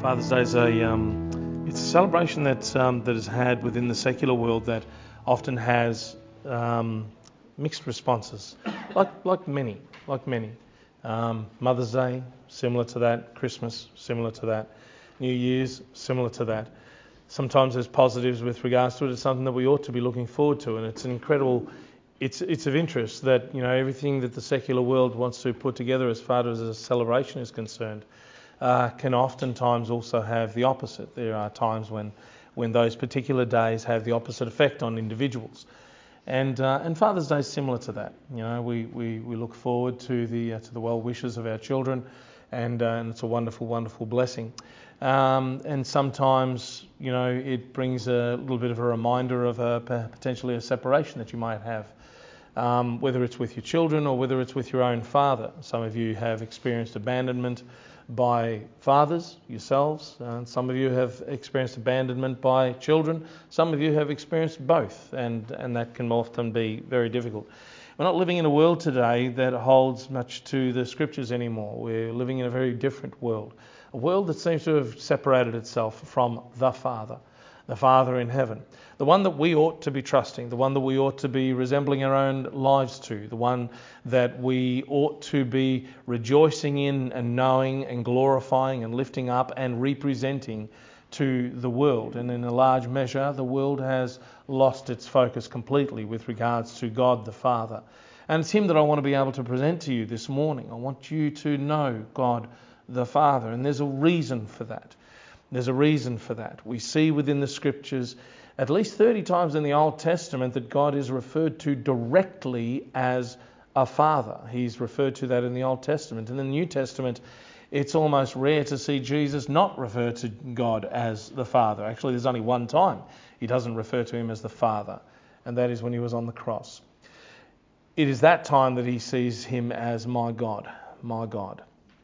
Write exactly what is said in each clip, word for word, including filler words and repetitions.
Father's Day is a um, it's a celebration that um, that is had within the secular world that often has um, mixed responses, like like many, like many. Um, Mother's Day, similar to that. Christmas, similar to that. New Year's, similar to that. Sometimes there's positives with regards to it. It's something that we ought to be looking forward to, and it's an incredible. It's it's of interest that you know everything that the secular world wants to put together as far as a celebration is concerned. Uh, can oftentimes also have the opposite. There are times when, when those particular days have the opposite effect on individuals, and uh, and Father's Day is similar to that. You know, we, we, we look forward to the uh, to the well wishes of our children, and uh, and it's a wonderful wonderful blessing. Um, and sometimes you know it brings a little bit of a reminder of a potentially a separation that you might have. Um, whether it's with your children or whether it's with your own father. Some of you have experienced abandonment by fathers yourselves, and some of you have experienced abandonment by children. Some of you have experienced both, and, and that can often be very difficult. We're not living in a world today that holds much to the scriptures anymore. We're living in a very different world, a world that seems to have separated itself from the Father. The Father in heaven, the one that we ought to be trusting, the one that we ought to be resembling our own lives to, the one that we ought to be rejoicing in and knowing and glorifying and lifting up and representing to the world. And in a large measure, the world has lost its focus completely with regards to God the Father. And it's Him that I want to be able to present to you this morning. I want you to know God the Father, and there's a reason for that. There's a reason for that. We see within the scriptures at least thirty times in the Old Testament that God is referred to directly as a father. He's referred to that in the Old Testament. And in the New Testament, it's almost rare to see Jesus not refer to God as the Father. Actually, there's only one time He doesn't refer to Him as the Father, and that is when He was on the cross. It is that time that He sees Him as my God, my God.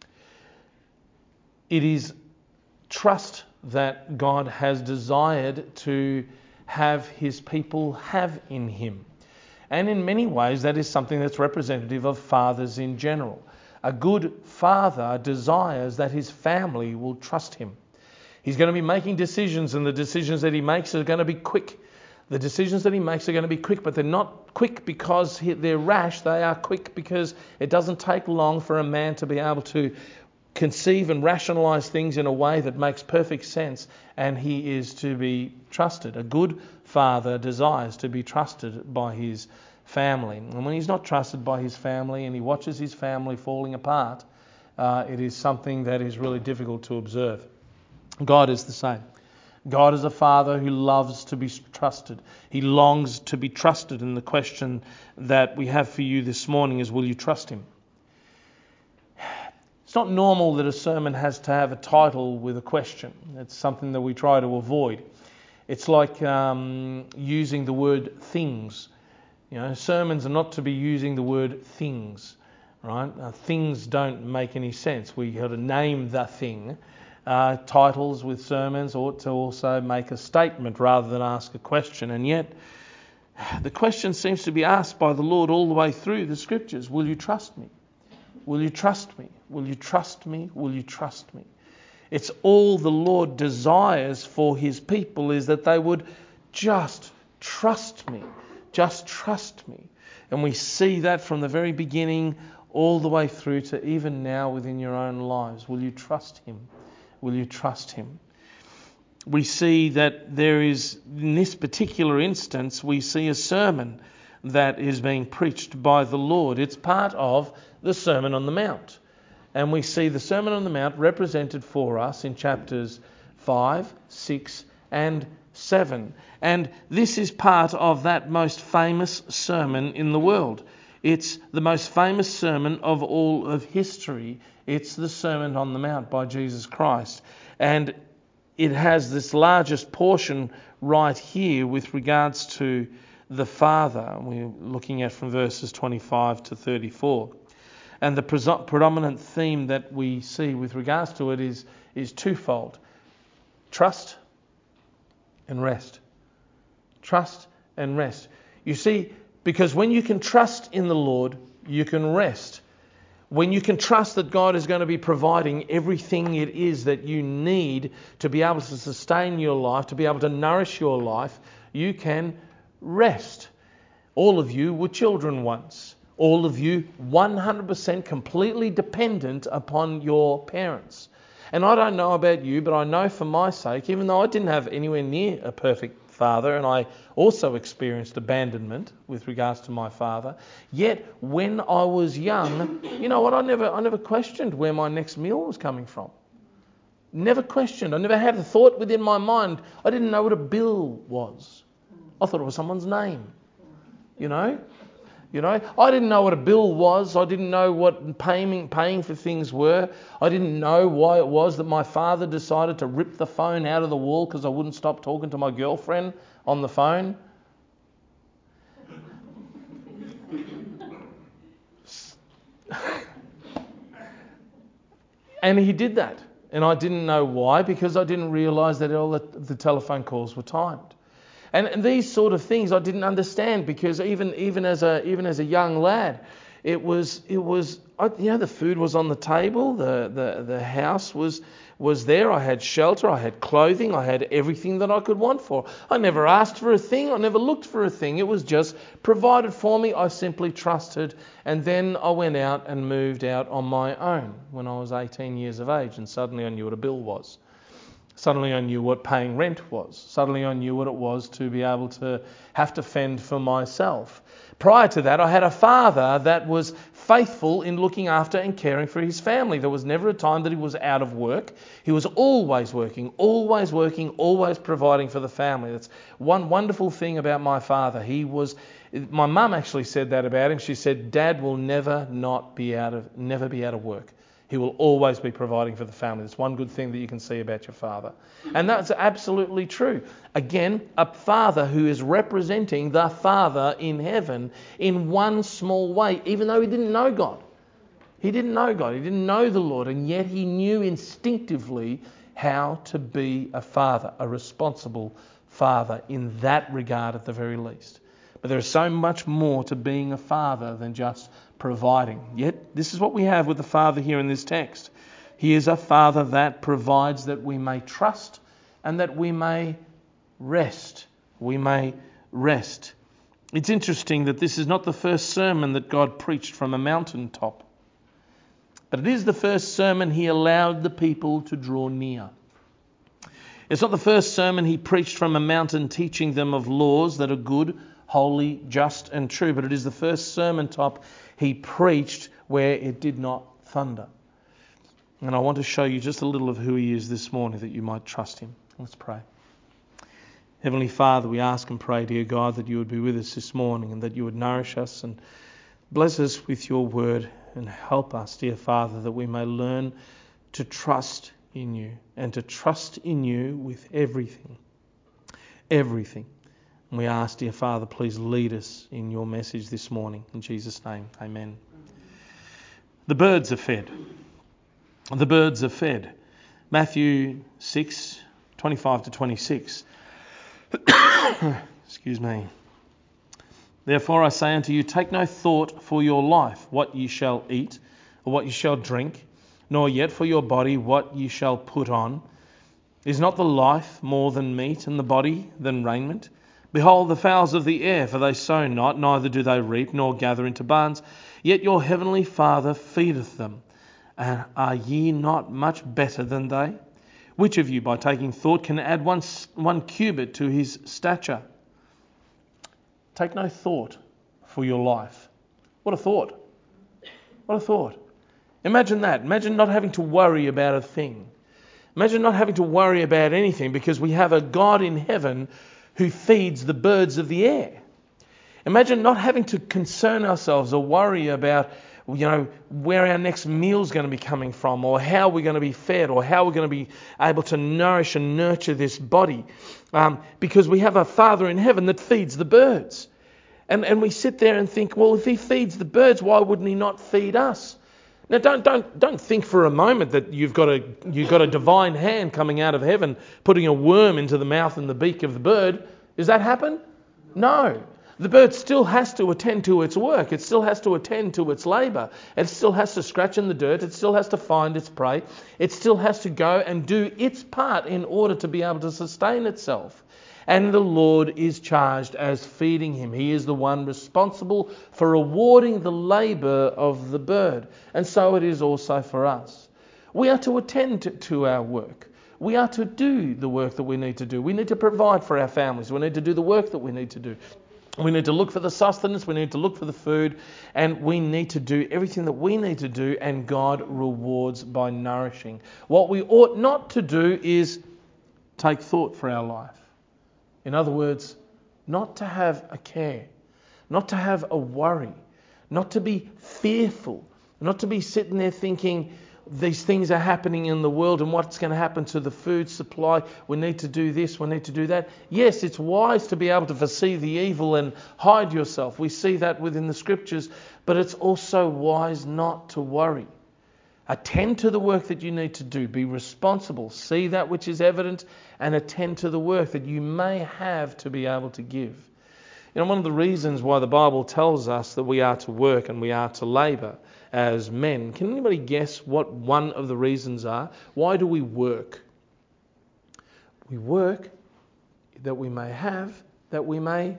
It is trust that God has desired to have His people have in Him. And in many ways, that is something that's representative of fathers in general. A good father desires that his family will trust him. He's going to be making decisions, and the decisions that he makes are going to be quick. The decisions that he makes are going to be quick, but they're not quick because they're rash. They are quick because it doesn't take long for a man to be able to conceive and rationalize things in a way that makes perfect sense, and he is to be trusted. A good father desires to be trusted by his family. And when he's not trusted by his family and he watches his family falling apart, uh, it is something that is really difficult to observe. God is the same. God is a father who loves to be trusted. He longs to be trusted, and the question that we have for you this morning is, will you trust Him? It's not normal that a sermon has to have a title with a question. It's something that we try to avoid. It's like um, using the word things. You know, sermons are not to be using the word things, right? Uh, things don't make any sense. We got to name the thing. Uh, titles with sermons ought to also make a statement rather than ask a question. And yet, the question seems to be asked by the Lord all the way through the scriptures. Will you trust me? Will you trust me? Will you trust me? Will you trust me? It's all the Lord desires for His people, is that they would just trust me. Just trust me. And we see that from the very beginning all the way through to even now within your own lives. Will you trust Him? Will you trust Him? We see that there is, in this particular instance, we see a sermon that is being preached by the Lord. It's part of the Sermon on the Mount. And we see the Sermon on the Mount represented for us in chapters five, six and seven. And this is part of that most famous sermon in the world. It's the most famous sermon of all of history. It's the Sermon on the Mount by Jesus Christ. And it has this largest portion right here with regards to the Father. We're looking at from verses twenty-five to thirty-four. And the predominant theme that we see with regards to it is, is twofold. Trust and rest. Trust and rest. You see, because when you can trust in the Lord, you can rest. when you can trust that God is going to be providing everything it is that you need to be able to sustain your life, to be able to nourish your life, you can rest. All of you were children once. All of you one hundred percent completely dependent upon your parents. And I don't know about you, but I know for my sake, even though I didn't have anywhere near a perfect father, and I also experienced abandonment with regards to my father, yet when I was young, you know what, I never I never questioned where my next meal was coming from. Never questioned. I never had a thought within my mind. I didn't know what a bill was. I thought it was someone's name. You know? You know, I didn't know what a bill was. I didn't know what paying paying for things were. I didn't know why it was that my father decided to rip the phone out of the wall because I wouldn't stop talking to my girlfriend on the phone. And he did that. And I didn't know why, because I didn't realise that all the, the telephone calls were timed. And, and these sort of things I didn't understand, because even even as a even as a young lad, it was it was you know the food was on the table, the the the house was was there. I had shelter, I had clothing, I had everything that I could want for. I never asked for a thing, I never looked for a thing. It was just provided for me. I simply trusted, and then I went out and moved out on my own when I was eighteen years of age, and suddenly I knew what a bill was. Suddenly I knew what paying rent was. Suddenly I knew what it was to be able to have to fend for myself. Prior to that, I had a father that was faithful in looking after and caring for his family. There was never a time that he was out of work. He was always working, always working, always providing for the family. That's one wonderful thing about my father. He was, my mum actually said that about him. She said, Dad will never not be out of, never be out of work. He will always be providing for the family. That's one good thing that you can see about your father. And that's absolutely true. Again, a father who is representing the Father in heaven in one small way, even though he didn't know God. He didn't know God. He didn't know the Lord. And yet he knew instinctively how to be a father, a responsible father in that regard at the very least. But there is so much more to being a father than just providing. Yet this is what we have with the Father here in this text. He is a Father that provides that we may trust and that we may rest. We may rest. It's interesting that this is not the first sermon that God preached from a mountaintop, but it is the first sermon he allowed the people to draw near. It's not the first sermon he preached from a mountain teaching them of laws that are good, holy, just and true, but it is the first sermon top he preached where it did not thunder. And I want to show you just a little of who he is this morning that you might trust him. Let's pray. Heavenly Father, we ask and pray, dear God, that you would be with us this morning and that you would nourish us and bless us with your word and help us, dear Father, that we may learn to trust in you and to trust in you with everything. Everything. And we ask, dear Father, please lead us in your message this morning. In Jesus' name, amen. The birds are fed. The birds are fed. Matthew six, twenty-five to twenty-six. Excuse me. Therefore I say unto you, take no thought for your life, what ye shall eat, or what ye shall drink, nor yet for your body, what ye shall put on. Is not the life more than meat, and the body than raiment? Behold the fowls of the air, for they sow not, neither do they reap, nor gather into barns, yet your heavenly Father feedeth them. And are ye not much better than they? Which of you, by taking thought, can add one, one cubit to his stature? Take no thought for your life. What a thought. What a thought. Imagine that. Imagine not having to worry about a thing. Imagine not having to worry about anything, because we have a God in heaven who feeds the birds of the air. Imagine not having to concern ourselves or worry about, you know, where our next meal's going to be coming from, or how we're going to be fed, or how we're going to be able to nourish and nurture this body, um, because we have a Father in heaven that feeds the birds. And and we sit there and think, well, if he feeds the birds, why wouldn't he not feed us? Now, don't don't don't think for a moment that you've got a you've got a divine hand coming out of heaven, putting a worm into the mouth and the beak of the bird. Does that happen? No. The bird still has to attend to its work. It still has to attend to its labour. It still has to scratch in the dirt. It still has to find its prey. It still has to go and do its part in order to be able to sustain itself. And the Lord is charged as feeding him. He is the one responsible for rewarding the labour of the bird. And so it is also for us. We are to attend to, to our work. We are to do the work that we need to do. We need to provide for our families. We need to do the work that we need to do. We need to look for the sustenance, we need to look for the food, and we need to do everything that we need to do, and God rewards by nourishing. What we ought not to do is take thought for our life. In other words, not to have a care, not to have a worry, not to be fearful, not to be sitting there thinking, these things are happening in the world and what's going to happen to the food supply. We need to do this, we need to do that. Yes, it's wise to be able to foresee the evil and hide yourself. We see that within the scriptures, but it's also wise not to worry. Attend to the work that you need to do. Be responsible. See that which is evident and attend to the work that you may have to be able to give. You know, one of the reasons why the Bible tells us that we are to work and we are to labour as men, can anybody guess what one of the reasons are? Why do we work? We work that we may have, that we may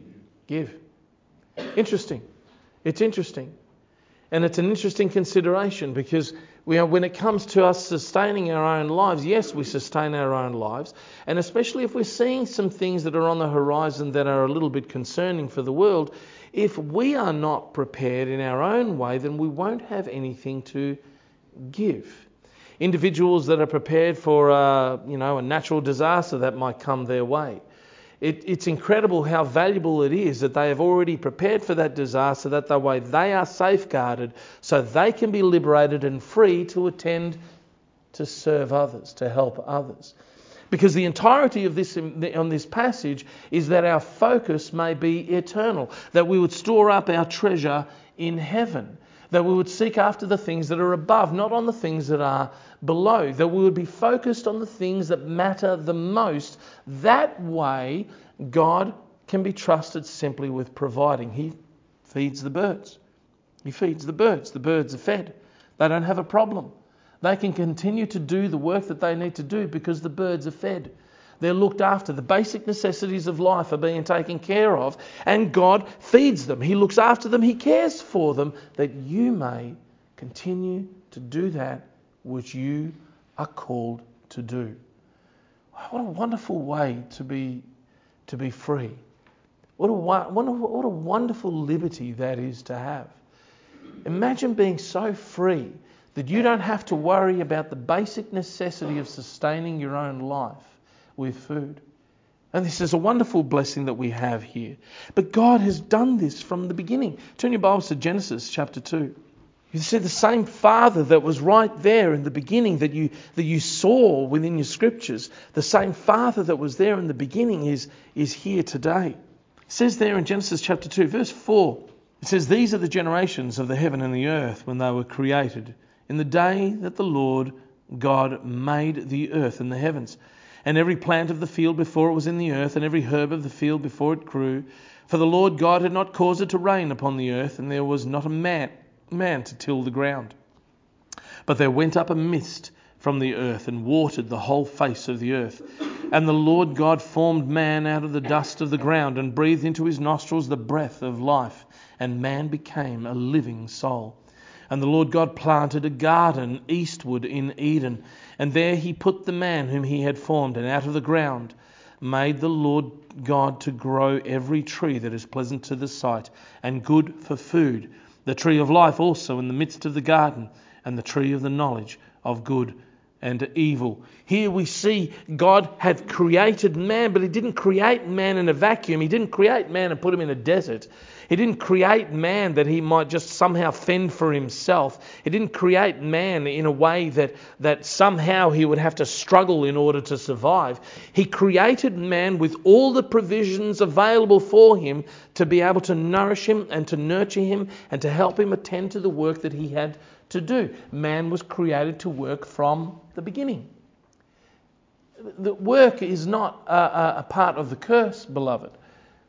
give. Interesting. It's interesting. And it's an interesting consideration because we are, when it comes to us sustaining our own lives, yes, we sustain our own lives. And especially if we're seeing some things that are on the horizon that are a little bit concerning for the world, if we are not prepared in our own way, then we won't have anything to give. Individuals that are prepared for uh, you know, a natural disaster that might come their way. It, it's incredible how valuable it is that they have already prepared for that disaster, that the way they are safeguarded so they can be liberated and free to attend to serve others, to help others. Because the entirety of this on this passage is that our focus may be eternal, that we would store up our treasure in heaven, that we would seek after the things that are above, not on the things that are below, that we would be focused on the things that matter the most. That way, God can be trusted simply with providing. He feeds the birds. He feeds the birds. The birds are fed. They don't have a problem. They can continue to do the work that they need to do because the birds are fed. They're looked after. The basic necessities of life are being taken care of, and God feeds them. He looks after them. He cares for them, that you may continue to do that which you are called to do. What a wonderful way to be to be free. What a, what a, what a wonderful liberty that is to have. Imagine being so free that you don't have to worry about the basic necessity of sustaining your own life with food. And this is a wonderful blessing that we have here. But God has done this from the beginning. Turn your Bibles to Genesis chapter two. You see the same Father that was right there in the beginning that you that you saw within your scriptures, the same Father that was there in the beginning is, is here today. It says there in Genesis chapter two, verse four, it says, "These are the generations of the heaven and the earth when they were created, in the day that the Lord God made the earth and the heavens, and every plant of the field before it was in the earth, and every herb of the field before it grew. For the Lord God had not caused it to rain upon the earth, and there was not a man, man to till the ground. But there went up a mist from the earth, and watered the whole face of the earth. And the Lord God formed man out of the dust of the ground, and breathed into his nostrils the breath of life, and man became a living soul. And the Lord God planted a garden eastward in Eden, and there he put the man whom he had formed, and out of the ground made the Lord God to grow every tree that is pleasant to the sight, and good for food, the tree of life also in the midst of the garden, and the tree of the knowledge of good and evil." Here we see God had created man, but he didn't create man in a vacuum. He didn't create man and put him in a desert. He didn't create man that he might just somehow fend for himself. He didn't create man in a way that, that somehow he would have to struggle in order to survive. He created man with all the provisions available for him to be able to nourish him and to nurture him and to help him attend to the work that he had to do. Man was created to work from the beginning. The work is not a, a part of the curse, beloved.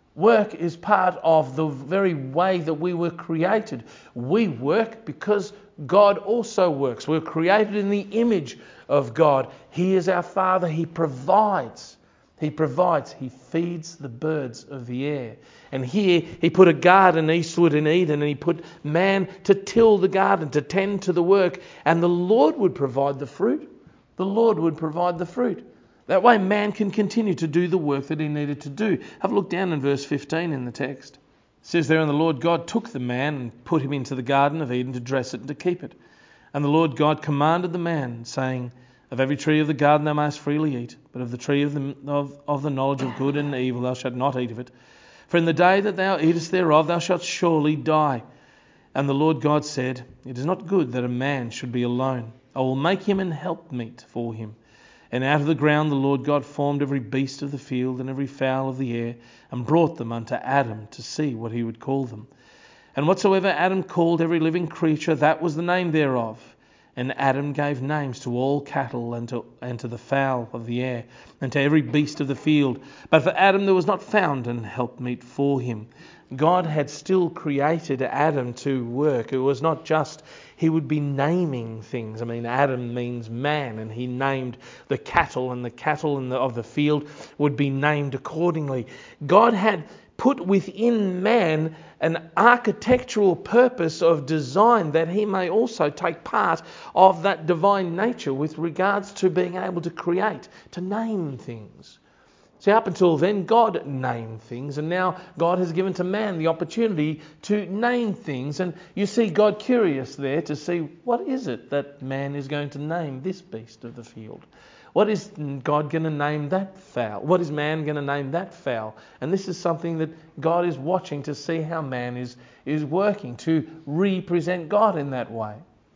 Work is part of the very way that we were created. We work because God also works. We're created in the image of God. He is our Father. He provides. He provides. He feeds the birds of the air. And here he put a garden eastward in Eden, and he put man to till the garden, to tend to the work. And the Lord would provide the fruit. The Lord would provide the fruit. That way man can continue to do the work that he needed to do. Have a look down in verse fifteen in the text. It says there, and the Lord God took the man and put him into the garden of Eden to dress it and to keep it. And the Lord God commanded the man, saying, of every tree of the garden thou mayest freely eat, but of the tree of the, of, of the knowledge of good and evil thou shalt not eat of it. For in the day that thou eatest thereof thou shalt surely die. And the Lord God said, it is not good that a man should be alone. I will make him an helpmeet for him. And out of the ground the Lord God formed every beast of the field and every fowl of the air, and brought them unto Adam to see what he would call them. And whatsoever Adam called every living creature, that was the name thereof. And Adam gave names to all cattle and to, and to the fowl of the air, and to every beast of the field. But for Adam there was not found an helpmeet for him. God had still created Adam to work. It was not just he would be naming things. I mean, Adam means man, and he named the cattle, and the cattle in the, of the field would be named accordingly. God had put within man an architectural purpose of design that he may also take part of that divine nature with regards to being able to create, to name things. See, up until then, God named things, and now God has given to man the opportunity to name things. And you see God curious there to see, what is it that man is going to name this beast of the field? What is God going to name that fowl? What is man going to name that fowl? And this is something that God is watching to see how man is, is working to represent God in that way.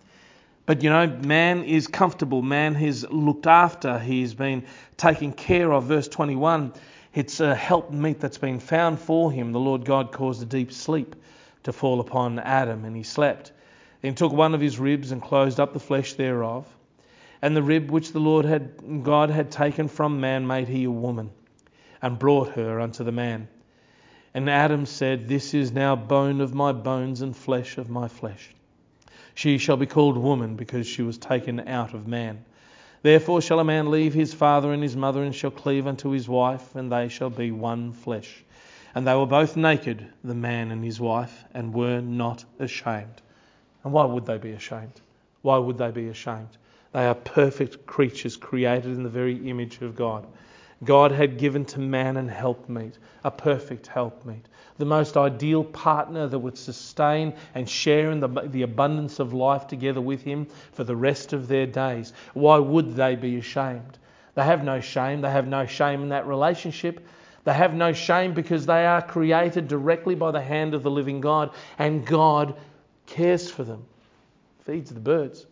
But, you know, man is comfortable. Man is looked after. He's been taken care of. Verse twenty-one, it's a helpmeet that's been found for him. The Lord God caused a deep sleep to fall upon Adam, and he slept. Then took one of his ribs and closed up the flesh thereof. And the rib which the Lord had God had taken from man made he a woman, and brought her unto the man. And Adam said, this is now bone of my bones and flesh of my flesh. She shall be called woman, because she was taken out of man. Therefore shall a man leave his father and his mother, and shall cleave unto his wife, and they shall be one flesh. And they were both naked, the man and his wife, and were not ashamed. And why would they be ashamed? Why would they be ashamed? They are perfect creatures created in the very image of God. God had given to man an helpmeet, a perfect helpmeet, the most ideal partner that would sustain and share in the, the abundance of life together with him for the rest of their days. Why would they be ashamed? They have no shame. They have no shame in that relationship. They have no shame because they are created directly by the hand of the living God, and God cares for them, feeds the birds,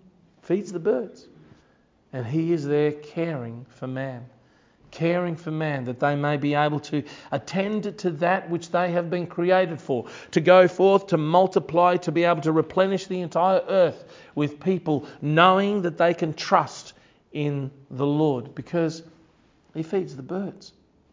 feeds the birds. And he is there caring for man. Caring for man, that they may be able to attend to that which they have been created for, to go forth, to multiply, to be able to replenish the entire earth with people, knowing that they can trust in the Lord because he feeds the birds.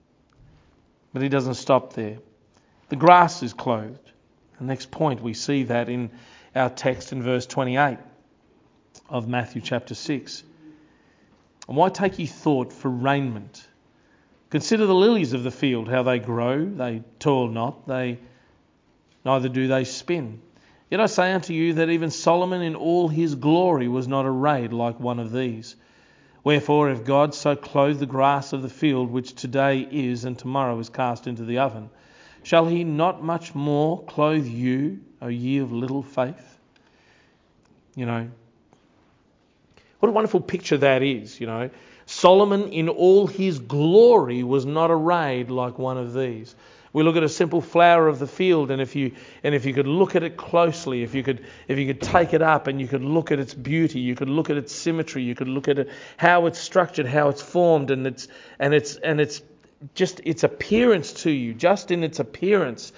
But he doesn't stop there. The grass is clothed. The next point, we see that in our text in verse twenty-eight of Matthew chapter six. And why take ye thought for raiment? Consider the lilies of the field, how they grow. They toil not, they neither do they spin. Yet I say unto you that even Solomon in all his glory was not arrayed like one of these. Wherefore, if God so clothe the grass of the field, which today is and tomorrow is cast into the oven, shall he not much more clothe you, O ye of little faith? You know, what a wonderful picture that is, you know. Solomon in all his glory was not arrayed like one of these. We look at a simple flower of the field, and if you and if you could look at it closely, if you could if you could take it up and you could look at its beauty, you could look at its symmetry, you could look at it, how it's structured, how it's formed, and it's and it's and it's just its appearance to you, just in its appearance.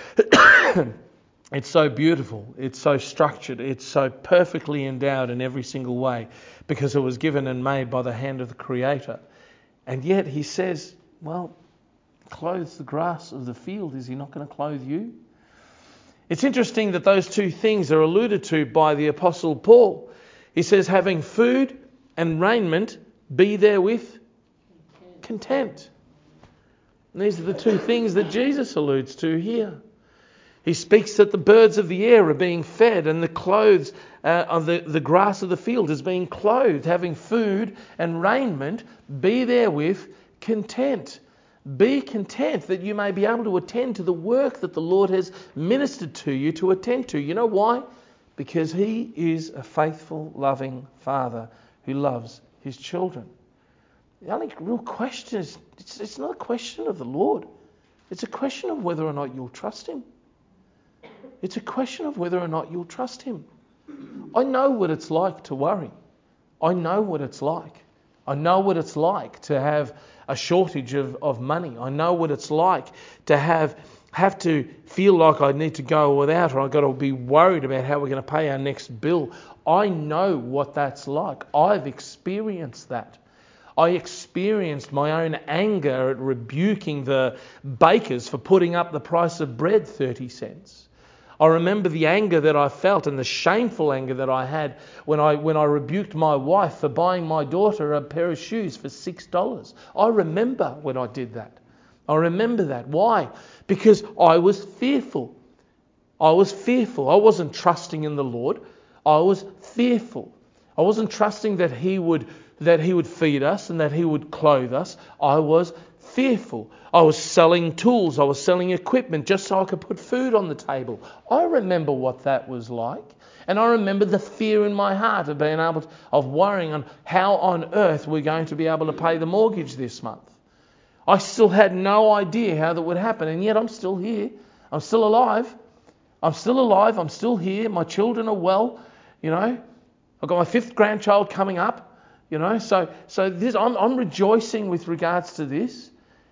It's so beautiful, it's so structured, it's so perfectly endowed in every single way because it was given and made by the hand of the Creator. And yet he says, well, clothes the grass of the field, is he not going to clothe you? It's interesting that those two things are alluded to by the Apostle Paul. He says, having food and raiment, be therewith content. And these are the two things that Jesus alludes to here. He speaks that the birds of the air are being fed and the clothes uh, of the, the grass of the field is being clothed, having food and raiment, be therewith content. Be content that you may be able to attend to the work that the Lord has ministered to you to attend to. You know why? Because he is a faithful, loving Father who loves his children. The only real question is, it's, it's not a question of the Lord. It's a question of whether or not you'll trust him. It's a question of whether or not you'll trust him. I know what it's like to worry. I know what it's like. I know what it's like to have a shortage of, of money. I know what it's like to have have to feel like I need to go without, or I've got to be worried about how we're going to pay our next bill. I know what that's like. I've experienced that. I experienced my own anger at rebuking the bakers for putting up the price of bread thirty cents. I remember the anger that I felt and the shameful anger that I had when I when I rebuked my wife for buying my daughter a pair of shoes for six dollars. I remember when I did that. I remember that. Why? Because I was fearful. I was fearful. I wasn't trusting in the Lord. I was fearful. I wasn't trusting that He would that He would feed us and that He would clothe us. I was fearful. I was selling tools. I was selling equipment just so I could put food on the table. I remember what that was like. And I remember the fear in my heart of being able to, of worrying on how on earth we're going to be able to pay the mortgage this month. I still had no idea how that would happen, and yet I'm still here. I'm still alive. I'm still alive. I'm still here. My children are well. You know, I've got my fifth grandchild coming up. You know, so so this I'm I'm rejoicing with regards to this.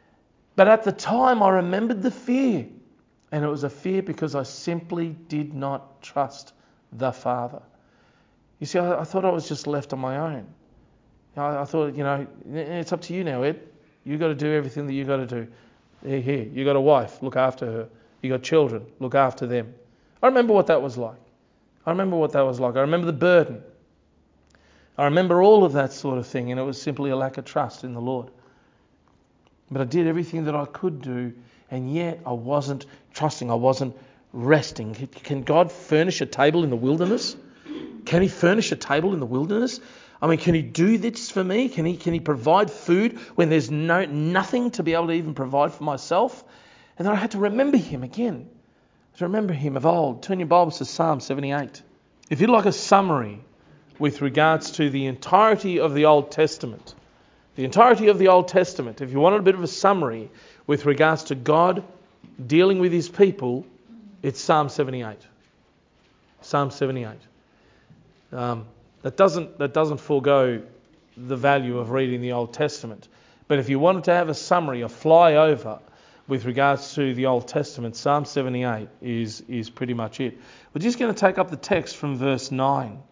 But at the time, I remembered the fear. And it was a fear because I simply did not trust the Father. You see, I, I thought I was just left on my own. I, I thought, you know, it's up to you now, Ed. You got to do everything that you got to do. Here, here, you got a wife, look after her. You got children, look after them. I remember what that was like. I remember what that was like. I remember the burden. I remember all of that sort of thing, and it was simply a lack of trust in the Lord. But I did everything that I could do, and yet I wasn't trusting. I wasn't resting. Can God furnish a table in the wilderness? Can He furnish a table in the wilderness? I mean, can He do this for me? Can He can He provide food when there's no nothing to be able to even provide for myself? And then I had to remember Him again. To remember Him of old. Turn your Bibles to Psalm seventy-eight. If you'd like a summary with regards to the entirety of the Old Testament, The entirety of the Old Testament, if you wanted a bit of a summary with regards to God dealing with His people, it's Psalm seventy-eight. Psalm seventy-eight. Um, that doesn't that doesn't forego the value of reading the Old Testament. But if you wanted to have a summary, a flyover with regards to the Old Testament, Psalm seventy-eight is, is pretty much it. We're just going to take up the text from verse nine.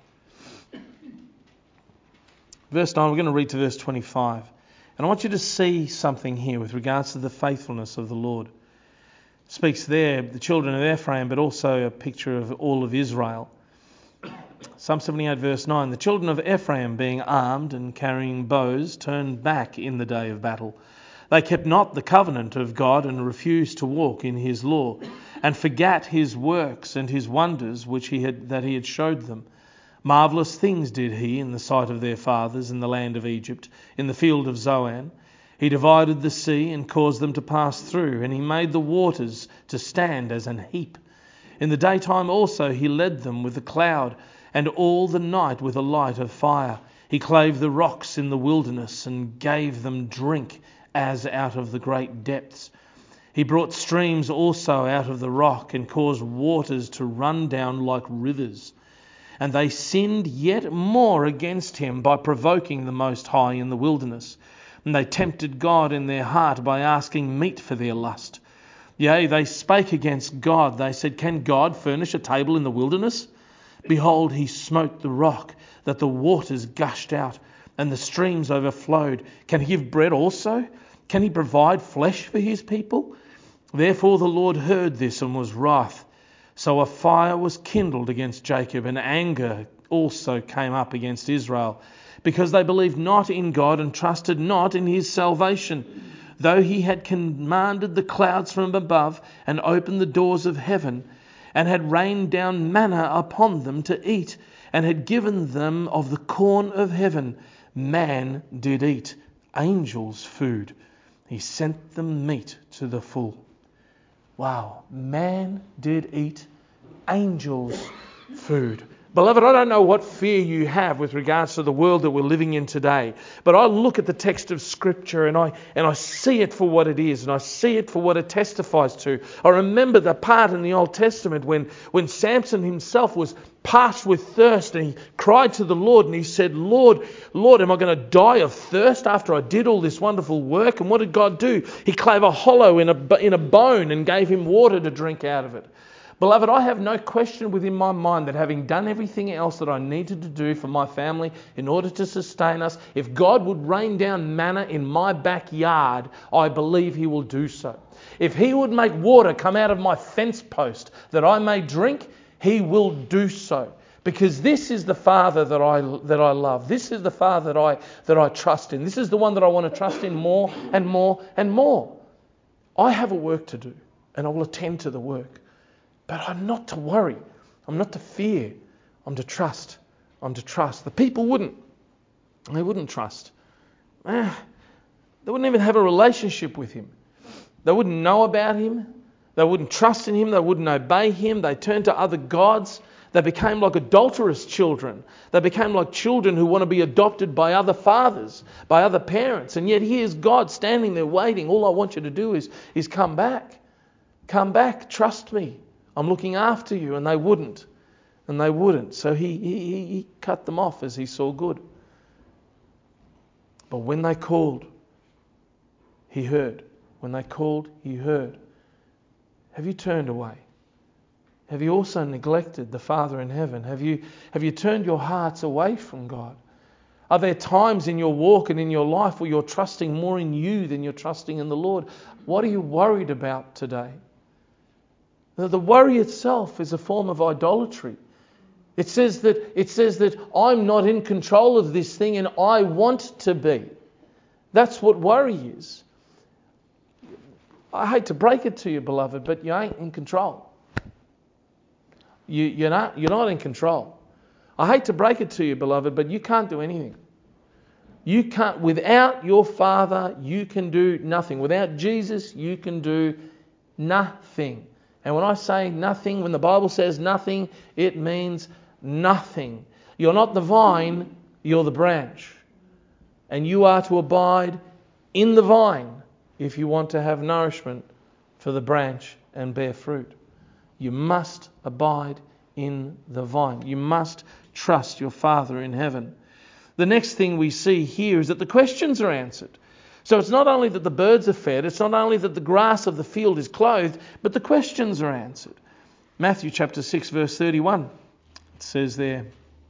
Verse nine, we're going to read to verse twenty-five. And I want you to see something here with regards to the faithfulness of the Lord. It speaks there, the children of Ephraim, but also a picture of all of Israel. Psalm seventy-eight verse nine, the children of Ephraim, being armed and carrying bows, turned back in the day of battle. They kept not the covenant of God and refused to walk in His law, and forgat His works and His wonders which He had that He had showed them. Marvellous things did He in the sight of their fathers in the land of Egypt, in the field of Zoan. He divided the sea and caused them to pass through, and He made the waters to stand as an heap. In the daytime also He led them with a cloud, and all the night with a light of fire. He clave the rocks in the wilderness, and gave them drink as out of the great depths. He brought streams also out of the rock, and caused waters to run down like rivers. And they sinned yet more against Him by provoking the Most High in the wilderness. And they tempted God in their heart by asking meat for their lust. Yea, they spake against God. They said, Can God furnish a table in the wilderness? Behold, He smote the rock, that the waters gushed out, and the streams overflowed. Can He give bread also? Can he provide flesh for his people? Therefore the Lord heard this and was wroth. So a fire was kindled against Jacob, and anger also came up against Israel, because they believed not in God and trusted not in his salvation. Though he had commanded the clouds from above and opened the doors of heaven, and had rained down manna upon them to eat, and had given them of the corn of heaven, man did eat angels' food. He sent them meat to the full. Wow, man did eat angels' food. Beloved, I don't know what fear you have with regards to the world that we're living in today, but I look at the text of Scripture and I and I see it for what it is, and I see it for what it testifies to. I remember the part in the Old Testament when, when Samson himself was parched with thirst, and he cried to the Lord and he said, Lord, Lord, am I going to die of thirst after I did all this wonderful work? And what did God do? He clave a hollow in a, in a bone and gave him water to drink out of it. Beloved, I have no question within my mind that having done everything else that I needed to do for my family in order to sustain us, if God would rain down manna in my backyard, I believe he will do so. If he would make water come out of my fence post that I may drink, he will do so. Because this is the Father that I that I love. This is the Father that I that I trust in. This is the one that I want to trust in more and more and more. I have a work to do, and I will attend to the work. But I'm not to worry. I'm not to fear. I'm to trust. I'm to trust. The people wouldn't. They wouldn't trust. Eh, they wouldn't even have a relationship with him. They wouldn't know about him. They wouldn't trust in him. They wouldn't obey him. They turned to other gods. They became like adulterous children. They became like children who want to be adopted by other fathers, by other parents. And yet here's God standing there waiting. All I want you to do is, is come back. Come back. Trust me. I'm looking after you. And they wouldn't. And they wouldn't. So he, he, he cut them off as he saw good. But when they called, he heard. When they called, he heard. Have you turned away? Have you also neglected the Father in heaven? Have you, have you turned your hearts away from God? Are there times in your walk and in your life where you're trusting more in you than you're trusting in the Lord? What are you worried about today? The worry itself is a form of idolatry. It says that it says that I'm not in control of this thing and I want to be. That's what worry is. I hate to break it to you, beloved, but you ain't in control. You, you're not, you're not in control. I hate to break it to you, beloved, but you can't do anything. You can't, without your Father, you can do nothing. Without Jesus, you can do nothing. And when I say nothing, when the Bible says nothing, it means nothing. You're not the vine, you're the branch. And you are to abide in the vine if you want to have nourishment for the branch and bear fruit. You must abide in the vine. You must trust your Father in heaven. The next thing we see here is that the questions are answered. So it's not only that the birds are fed, it's not only that the grass of the field is clothed, but the questions are answered. Matthew chapter six verse thirty-one. It says there,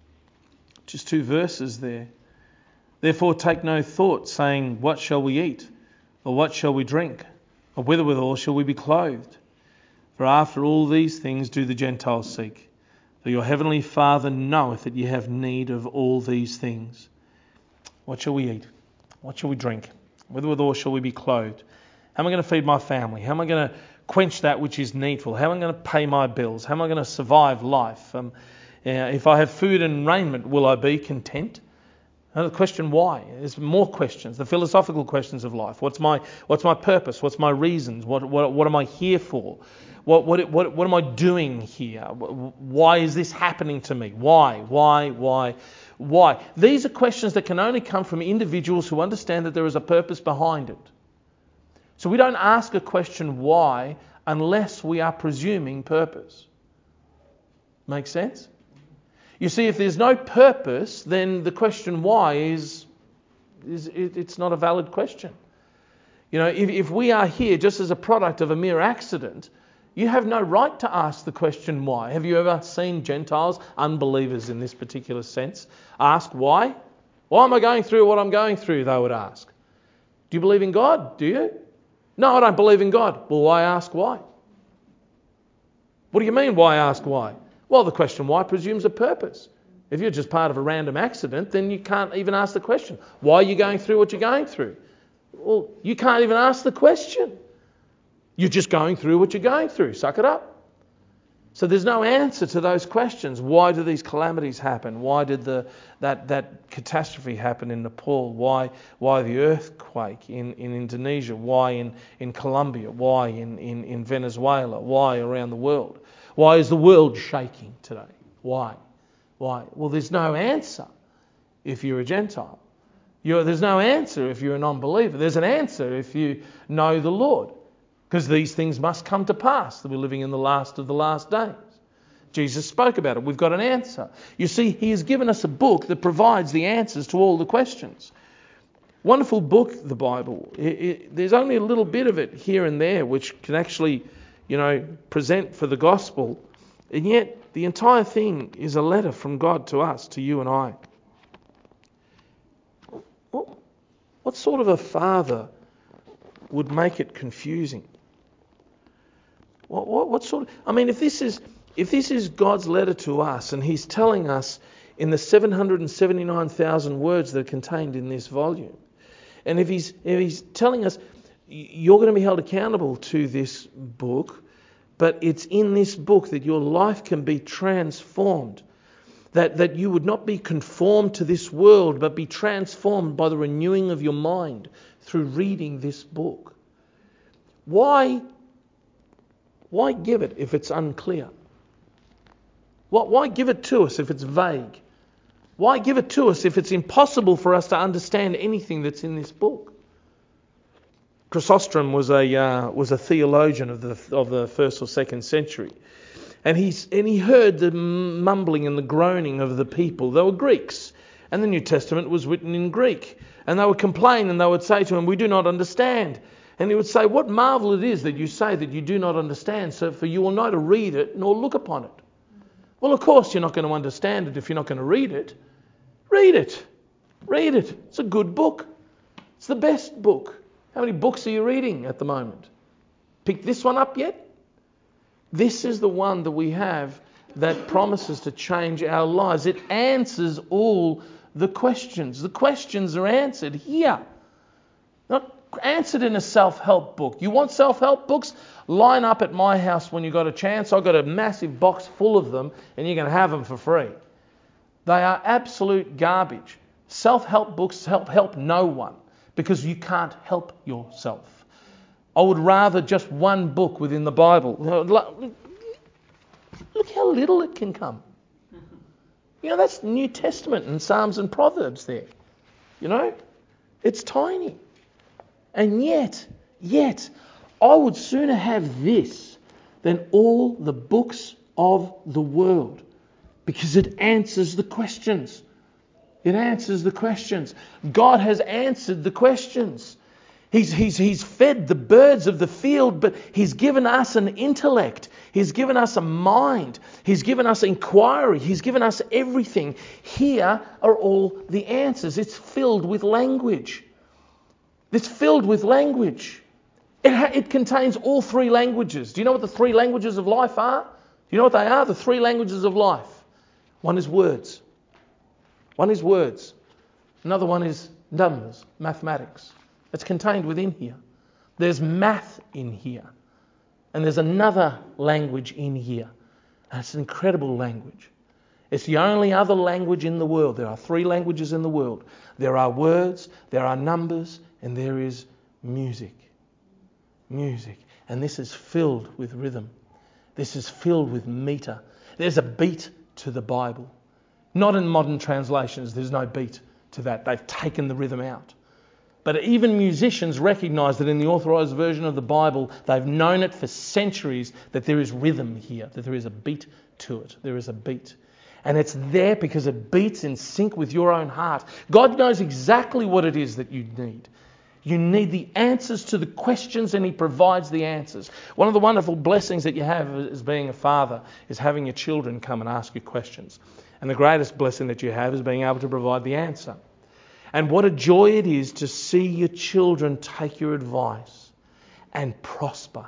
just two verses there. Therefore take no thought, saying, what shall we eat? Or what shall we drink? Or whitherwithal shall we be clothed? For after all these things do the Gentiles seek. For your heavenly Father knoweth that ye have need of all these things. What shall we eat? What shall we drink? Whitherwithal shall we be clothed? How am I going to feed my family? How am I going to quench that which is needful? How am I going to pay my bills? How am I going to survive life? Um, uh, if I have food and raiment, will I be content? And the question why? There's more questions, the philosophical questions of life. What's my what's my purpose? What's my reasons? What what what am I here for? What what what what am I doing here? Why is this happening to me? Why? Why? Why? Why? These are questions that can only come from individuals who understand that there is a purpose behind it. So we don't ask a question why unless we are presuming purpose. Make sense? You see, if there's no purpose, then the question why is, is it's not a valid question. You know, if, if we are here just as a product of a mere accident, you have no right to ask the question why. Have you ever seen Gentiles, unbelievers in this particular sense, ask why? Why am I going through what I'm going through, they would ask. Do you believe in God? Do you? No, I don't believe in God. Well, why ask why? What do you mean, why ask why? Well, the question why presumes a purpose. If you're just part of a random accident, then you can't even ask the question. Why are you going through what you're going through? Well, you can't even ask the question. You're just going through what you're going through. Suck it up. So there's no answer to those questions. Why do these calamities happen? Why did the that that catastrophe happen in Nepal? Why why the earthquake in, in Indonesia? Why in, in Colombia? Why in, in, in Venezuela? Why around the world? Why is the world shaking today? Why? Why? Well, there's no answer if you're a Gentile. You're, there's no answer if you're a non-believer. There's an answer if you know the Lord. Because these things must come to pass, that we're living in the last of the last days. Jesus spoke about it. We've got an answer. You see, he has given us a book that provides the answers to all the questions. Wonderful book, the Bible. It, it, there's only a little bit of it here and there which can actually, you know, present for the gospel. And yet, the entire thing is a letter from God to us, to you and I. What, what sort of a father would make it confusing? What, what, what sort of, I mean, if this is if this is God's letter to us, and he's telling us in the seven hundred seventy-nine thousand words that are contained in this volume, and if he's if he's telling us you're going to be held accountable to this book, but it's in this book that your life can be transformed, that that you would not be conformed to this world, but be transformed by the renewing of your mind through reading this book. Why? Why give it if it's unclear? Why give it to us if it's vague? Why give it to us if it's impossible for us to understand anything that's in this book? Chrysostom was a uh, was a theologian of the of the first or second century, and he's and he heard the mumbling and the groaning of the people. They were Greeks, and the New Testament was written in Greek, and they would complain and they would say to him, "We do not understand." And he would say, "What marvel it is that you say that you do not understand, so for you will neither read it nor look upon it." Well, of course you're not going to understand it if you're not going to read it. Read it. Read it. It's a good book. It's the best book. How many books are you reading at the moment? Picked this one up yet? This is the one that we have that promises to change our lives. It answers all the questions. The questions are answered here. Not answered in a self-help book. You want self-help books? Line up at my house when you got a chance. I've got a massive box full of them and you can have them for free. They are absolute garbage. Self-help books help help no one because you can't help yourself. I would rather just one book within the Bible. Look how little it can come. You know, that's New Testament and Psalms and Proverbs there. You know, it's tiny. And yet, yet, I would sooner have this than all the books of the world because it answers the questions. It answers the questions. God has answered the questions. He's, he's, he's fed the birds of the field, but he's given us an intellect. He's given us a mind. He's given us inquiry. He's given us everything. Here are all the answers. It's filled with language. It's filled with language. It, ha- it contains all three languages. Do you know what the three languages of life are? Do you know what they are? The three languages of life. One is words. One is words. Another one is numbers, mathematics. It's contained within here. There's math in here. And there's another language in here. And it's an incredible language. It's the only other language in the world. There are three languages in the world. There are words, there are numbers, and there is music. Music. And this is filled with rhythm. This is filled with meter. There's a beat to the Bible. Not in modern translations, there's no beat to that. They've taken the rhythm out. But even musicians recognise that in the authorised version of the Bible, they've known it for centuries that there is rhythm here, that there is a beat to it. There is a beat. And it's there because it beats in sync with your own heart. God knows exactly what it is that you need. You need the answers to the questions, and he provides the answers. One of the wonderful blessings that you have as being a father is having your children come and ask you questions. And the greatest blessing that you have is being able to provide the answer. And what a joy it is to see your children take your advice and prosper.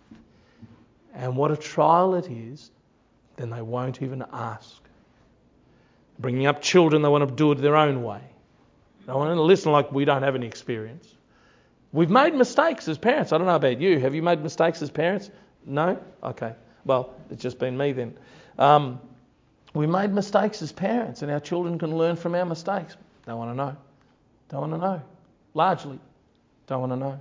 And what a trial it is, then they won't even ask. Bringing up children, they want to do it their own way. They want to listen like we don't have any experience. We've made mistakes as parents. I don't know about you. Have you made mistakes as parents? No? Okay. Well, it's just been me then. Um, we made mistakes as parents, and our children can learn from our mistakes. Don't want to know. Don't want to know. Largely, don't want to know.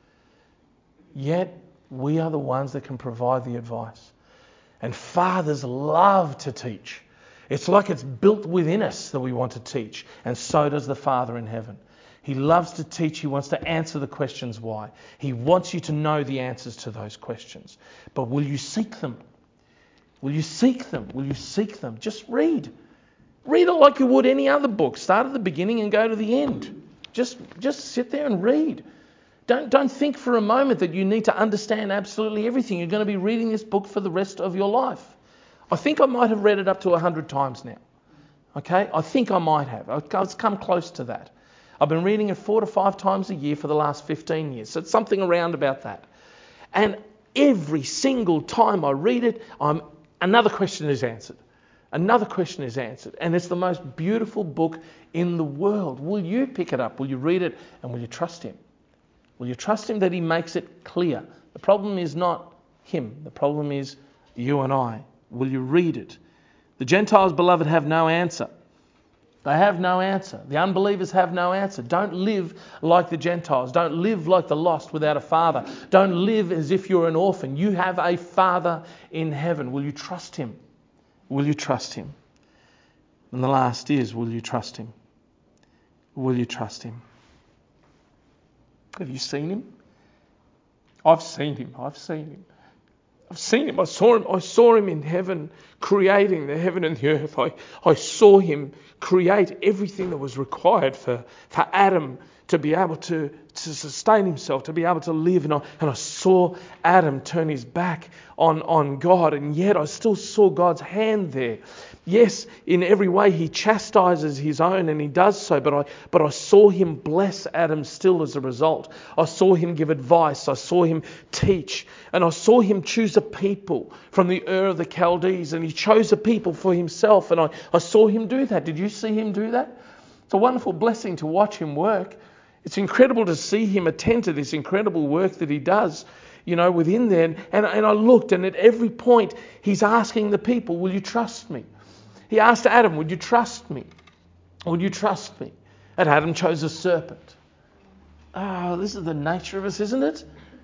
Yet, we are the ones that can provide the advice. And fathers love to teach. It's like it's built within us that we want to teach. And so does the Father in heaven. He loves to teach. He wants to answer the questions why. He wants you to know the answers to those questions. But will you seek them? Will you seek them? Will you seek them? Just read. Read it like you would any other book. Start at the beginning and go to the end. Just, just sit there and read. Don't, don't think for a moment that you need to understand absolutely everything. You're going to be reading this book for the rest of your life. I think I might have read it up to a hundred times now. Okay? I think I might have. It's come close to that. I've been reading it four to five times a year for the last fifteen years. So it's something around about that. And every single time I read it, I'm, another question is answered. Another question is answered. And it's the most beautiful book in the world. Will you pick it up? Will you read it? And will you trust him? Will you trust him that he makes it clear? The problem is not him. The problem is you and I. Will you read it? The Gentiles, beloved, have no answer. They have no answer. The unbelievers have no answer. Don't live like the Gentiles. Don't live like the lost without a father. Don't live as if you're an orphan. You have a Father in heaven. Will you trust him? Will you trust him? And the last is, will you trust him? Will you trust him? Have you seen him? I've seen him. I've seen him. I've seen him. I saw him. I saw him in heaven, creating the heaven and the earth. I, I saw him create everything that was required for, for Adam to be able to, to sustain himself, to be able to live. And I, and I saw Adam turn his back on, on God, and yet I still saw God's hand there. Yes, in every way he chastises his own, and he does so, but I but I saw him bless Adam still as a result. I saw him give advice. I saw him teach. And I saw him choose a people from the Ur of the Chaldees, and he chose a people for himself. And I, I saw him do that. Did you see him do that? It's a wonderful blessing to watch him work. It's incredible to see him attend to this incredible work that he does, you know, within there. And, and I looked, and at every point he's asking the people, will you trust me? He asked Adam, would you trust me? Would you trust me? And Adam chose a serpent. Oh, this is the nature of us, isn't it?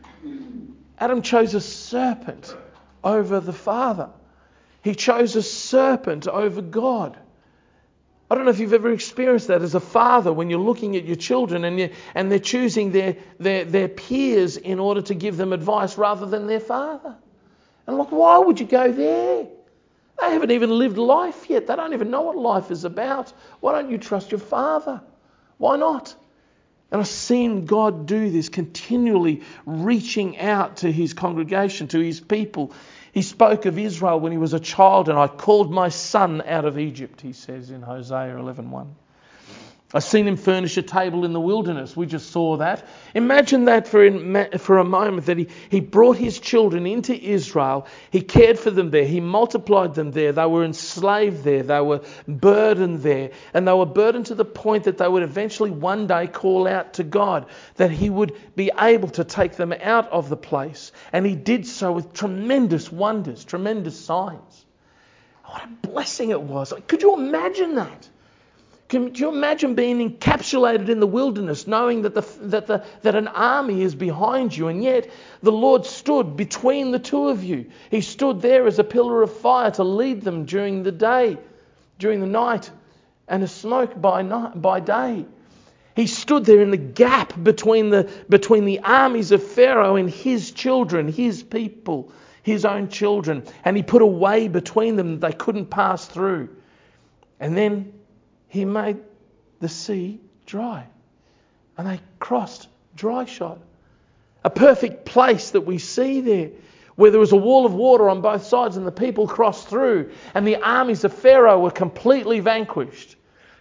Adam chose a serpent over the Father. He chose a serpent over God. I don't know if you've ever experienced that as a father when you're looking at your children and, you, and they're choosing their, their, their peers in order to give them advice rather than their father. And look, why would you go there? They haven't even lived life yet. They don't even know what life is about. Why don't you trust your father? Why not? And I've seen God do this, continually reaching out to his congregation, to his people. He spoke of Israel when he was a child, and I called my son out of Egypt, he says in Hosea eleven one. I've seen him furnish a table in the wilderness. We just saw that. Imagine that for, in, for a moment, that he, he brought his children into Israel. He cared for them there. He multiplied them there. They were enslaved there. They were burdened there. And they were burdened to the point that they would eventually one day call out to God, that he would be able to take them out of the place. And he did so with tremendous wonders, tremendous signs. What a blessing it was. Could you imagine that? Can you imagine being encapsulated in the wilderness, knowing that the that the that an army is behind you, and yet the Lord stood between the two of you. He stood there as a pillar of fire to lead them during the day, during the night, and a smoke by night, by day. He stood there in the gap between the between the armies of Pharaoh and his children, his people, his own children, and he put a way between them that they couldn't pass through. And then he made the sea dry, and they crossed dry shod. A perfect place that we see there, where there was a wall of water on both sides and the people crossed through, and the armies of Pharaoh were completely vanquished.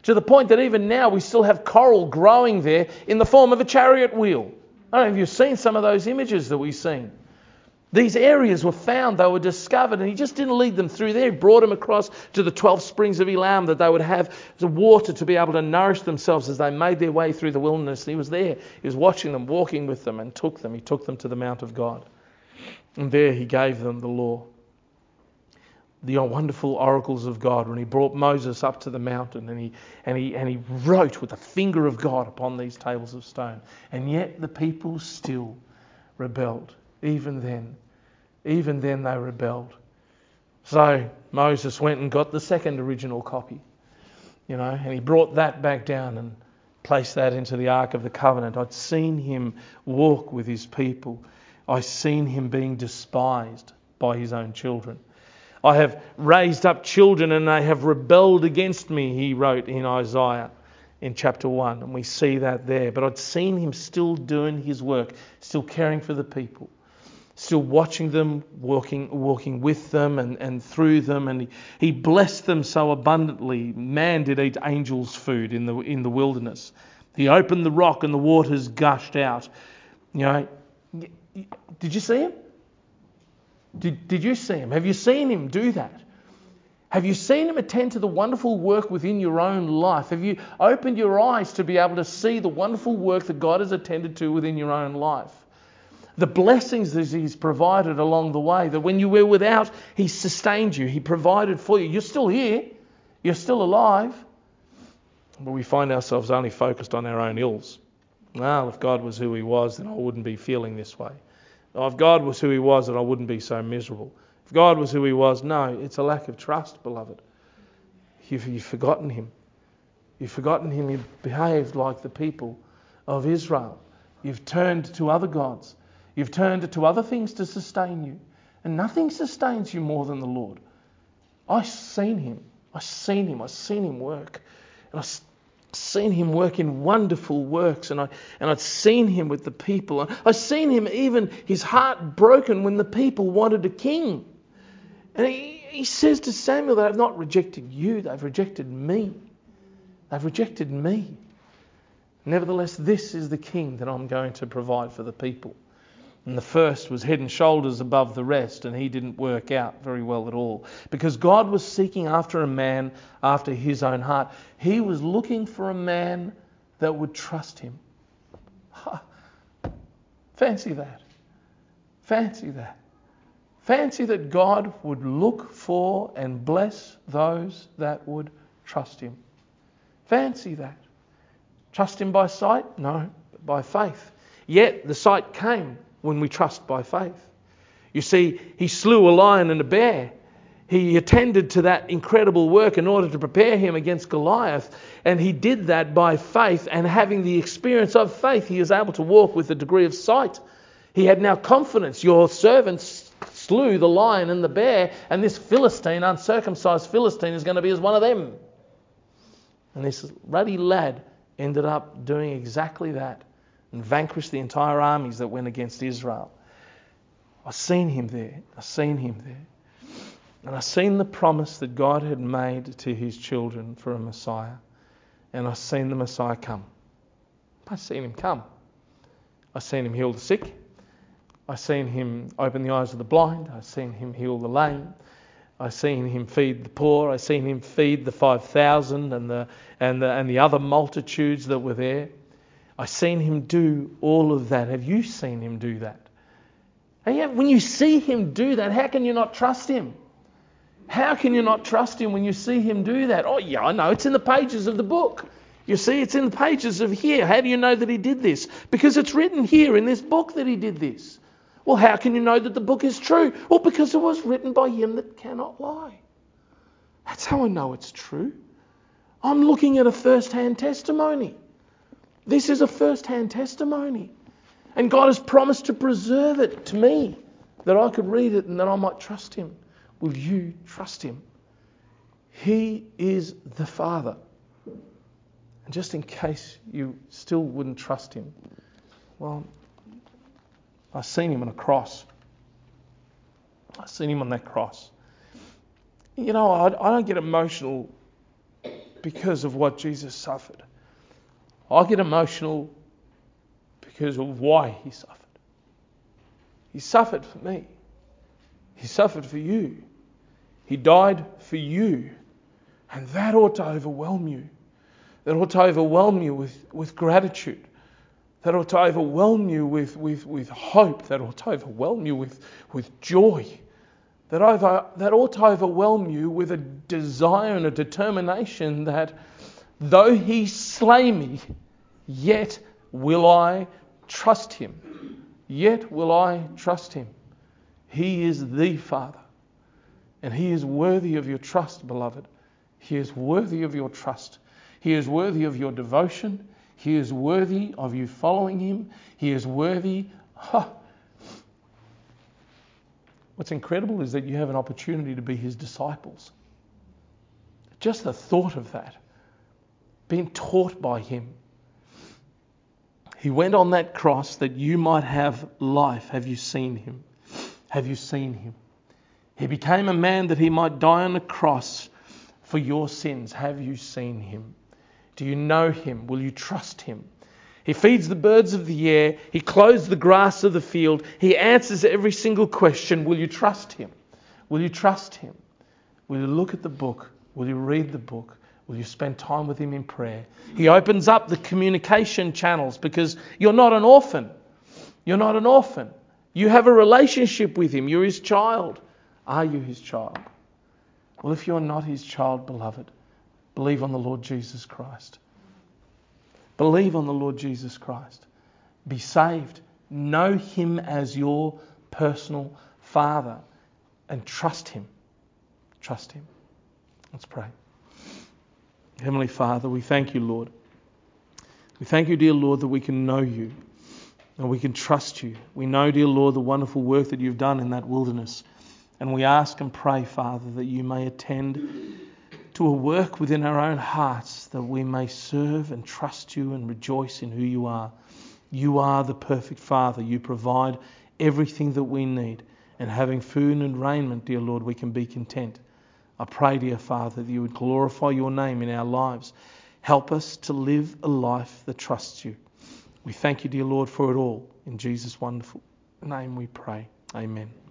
To the point that even now we still have coral growing there in the form of a chariot wheel. I don't know if you've seen some of those images that we've seen. These areas were found, they were discovered, and he just didn't lead them through there. He brought them across to the twelve springs of Elam, that they would have the water to be able to nourish themselves as they made their way through the wilderness. And he was there. He was watching them, walking with them, and took them. He took them to the Mount of God. And there he gave them the law. The wonderful oracles of God, when he brought Moses up to the mountain and he and he and he wrote with the finger of God upon these tables of stone. And yet the people still rebelled. Even then, even then they rebelled. So Moses went and got the second original copy, you know, and he brought that back down and placed that into the Ark of the Covenant. I'd seen him walk with his people. I'd seen him being despised by his own children. I have raised up children and they have rebelled against me, he wrote in Isaiah in chapter one. And we see that there. But I'd seen him still doing his work, still caring for the people, still watching them, walking walking with them and, and through them. And he, he blessed them so abundantly. Man did eat angels' food in the in the wilderness. He opened the rock and the waters gushed out. You know, did you see him? Did, did you see him? Have you seen him do that? Have you seen him attend to the wonderful work within your own life? Have you opened your eyes to be able to see the wonderful work that God has attended to within your own life? The blessings that he's provided along the way, that when you were without, he sustained you. He provided for you. You're still here. You're still alive. But we find ourselves only focused on our own ills. Well, if God was who he was, then I wouldn't be feeling this way. Oh, if God was who he was, then I wouldn't be so miserable. If God was who he was, no, it's a lack of trust, beloved. You've, you've forgotten him. You've forgotten him. You've behaved like the people of Israel. You've turned to other gods. You've turned to other things to sustain you. And nothing sustains you more than the Lord. I've seen him. I've seen him. I've seen him work. And I've seen him work in wonderful works, and I and I'd seen him with the people. I've seen him even his heart broken when the people wanted a king. And he, he says to Samuel, they have not rejected you, they've rejected me. They've rejected me. Nevertheless, this is the king that I'm going to provide for the people. And the first was head and shoulders above the rest, and he didn't work out very well at all. Because God was seeking after a man after his own heart. He was looking for a man that would trust him. Ha. Fancy that. Fancy that. Fancy that God would look for and bless those that would trust him. Fancy that. Trust him by sight? No, but by faith. Yet the sight came when we trust by faith. You see, he slew a lion and a bear. He attended to that incredible work in order to prepare him against Goliath. And he did that by faith, and having the experience of faith, he is able to walk with a degree of sight. He had now confidence. Your servant slew the lion and the bear, and this Philistine, uncircumcised Philistine, is going to be as one of them. And this ruddy lad ended up doing exactly that, and vanquished the entire armies that went against Israel. I've seen him there. I've seen him there. And I've seen the promise that God had made to his children for a Messiah. And I've seen the Messiah come. I've seen him come. I've seen him heal the sick. I've seen him open the eyes of the blind. I've seen him heal the lame. I've seen him feed the poor. I've seen him feed the five thousand and the and the and the other multitudes that were there. I've seen him do all of that. Have you seen him do that? And yet, when you see him do that, how can you not trust him? How can you not trust him when you see him do that? Oh, yeah, I know. It's in the pages of the book. You see, it's in the pages of here. How do you know that he did this? Because it's written here in this book that he did this. Well, how can you know that the book is true? Well, because it was written by him that cannot lie. That's how I know it's true. I'm looking at a first-hand testimony. This is a first-hand testimony. And God has promised to preserve it to me, that I could read it and that I might trust him. Will you trust him? He is the Father. And just in case you still wouldn't trust him, well, I've seen him on a cross. I've seen him on that cross. You know, I, I don't get emotional because of what Jesus suffered. I get emotional because of why he suffered. He suffered for me. He suffered for you. He died for you. And that ought to overwhelm you. That ought to overwhelm you with, with gratitude. That ought to overwhelm you with, with, with hope. That ought to overwhelm you with, with joy. That, over, that ought to overwhelm you with a desire and a determination that though he slay me, yet will I trust him. Yet will I trust him. He is the Father. And he is worthy of your trust, beloved. He is worthy of your trust. He is worthy of your devotion. He is worthy of you following him. He is worthy. Huh. What's incredible is that you have an opportunity to be his disciples. Just the thought of that. Being taught by him. He went on that cross that you might have life. Have you seen him? Have you seen him? He became a man that he might die on the cross for your sins. Have you seen him? Do you know him? Will you trust him? He feeds the birds of the air. He clothes the grass of the field. He answers every single question. Will you trust him? Will you trust him? Will you look at the book? Will you read the book? Will you spend time with him in prayer? He opens up the communication channels because you're not an orphan. You're not an orphan. You have a relationship with him. You're his child. Are you his child? Well, if you're not his child, beloved, believe on the Lord Jesus Christ. Believe on the Lord Jesus Christ. Be saved. Know him as your personal Father and trust him. Trust him. Let's pray. Heavenly Father, we thank you, Lord. We thank you, dear Lord, that we can know you and we can trust you. We know, dear Lord, the wonderful work that you've done in that wilderness. And we ask and pray, Father, that you may attend to a work within our own hearts, that we may serve and trust you and rejoice in who you are. You are the perfect Father. You provide everything that we need. And having food and raiment, dear Lord, we can be content. I pray, dear Father, that you would glorify your name in our lives. Help us to live a life that trusts you. We thank you, dear Lord, for it all. In Jesus' wonderful name we pray. Amen.